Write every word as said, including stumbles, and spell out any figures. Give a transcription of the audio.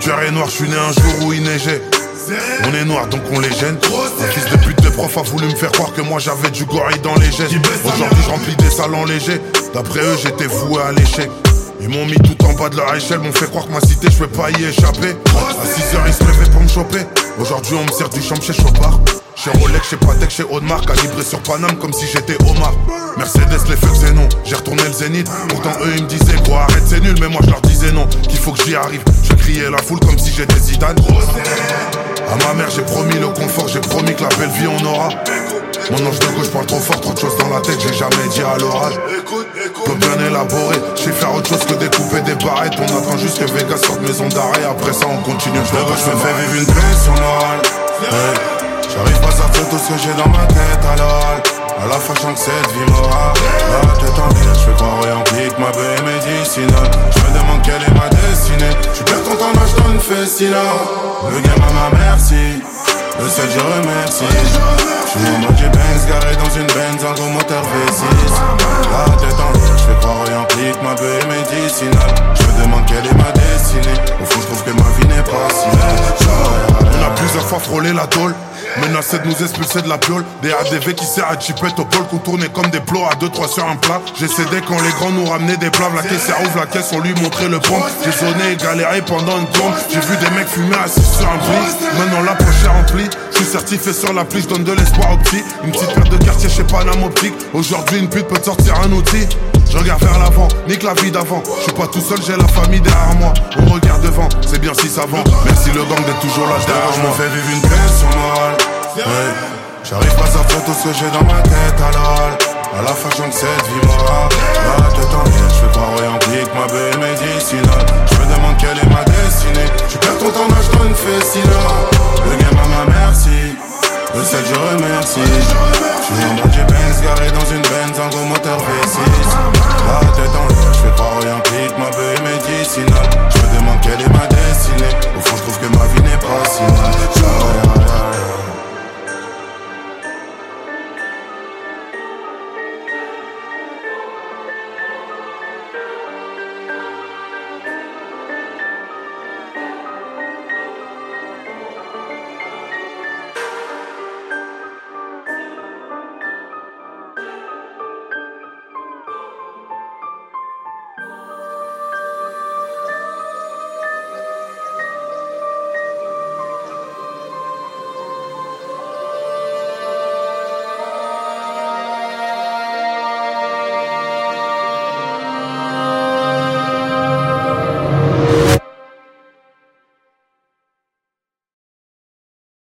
cœur est noir, je suis né un jour où il neigeait. On est noir donc on les gêne. Un fils de pute de prof a voulu me faire croire que moi j'avais du gorille dans les gènes. Aujourd'hui je remplis des salons légers. D'après eux j'étais voué à l'échec. Ils m'ont mis tout en bas de leur échelle, m'ont fait croire que ma cité je peux pas y échapper. À six heures ils se levaient pour me choper. Aujourd'hui on me sert du champ chez Chopard. Chez Rolex, chez Patek, chez Audemars, calibré sur Paname comme si j'étais Omar. Mercedes les feux c'est non, j'ai retourné le Zénith. Pourtant eux ils me disaient gros arrête c'est nul, mais moi je leur disais non, qu'il faut que j'y arrive. Je criais la foule comme si j'étais Zidane. À ma mère j'ai promis le confort, j'ai promis que la belle vie on aura. Mon ange de gauche parle trop fort, trop de choses dans la tête, j'ai jamais dit à l'orage. Plot bien élaboré, j'ai faire autre chose que découper des barrettes. On attend juste que Vegas sorte maison d'arrêt, après ça on continue. Je me fais vivre une pression morale. Hey. J'arrive pas à sortir tout ce que j'ai dans ma tête à l'oral. À la façon que cette vie m'aura. La tête en l'air, j'fais croire et implique ma baie médicinale. J'me demande quelle est ma destinée. J'suis perds ton temps, je donne festina. Le game à ma merci, le seul je remercie. J'suis en mode J-Banks garé dans une Benz, un gros moteur V six. La tête en l'air, j'fais croire et implique ma baie médicinale. J'me demande quelle est ma destinée. Au fond j'trouve que ma vie n'est pas si belle. On a plusieurs fois frôlé la tôle, menacé de nous expulser de la piole. Des A D V qui serrent à chipette au pôle, qu'on tournait comme des plots à deux trois sur un plat. J'ai cédé quand les grands nous ramenaient des plats. La caissière ouvre la caisse, on lui montrait le pompe. J'ai sonné et galéré pendant une tourne. J'ai vu des mecs fumer assis sur un pli. Maintenant la poche est remplie. Je suis certifié sur l'appli, je donne de l'espoir aux petits. Une petite paire de quartier chez Paname Optique. Aujourd'hui une pute peut te sortir un outil. Je regarde vers l'avant, nique la vie d'avant. Je suis pas tout seul, j'ai la famille derrière moi. On regarde devant, c'est bien si ça vend. Merci le gang d'être toujours là derrière moi. Je me fais vivre une pression morale. Ouais. J'arrive pas à sortir tout ce que j'ai dans ma tête à l'oral. À la façon que cette vie m'aura. La tête en l'air, j'fais croire et implique ma baie médicinale. J'me demande quelle est ma destinée.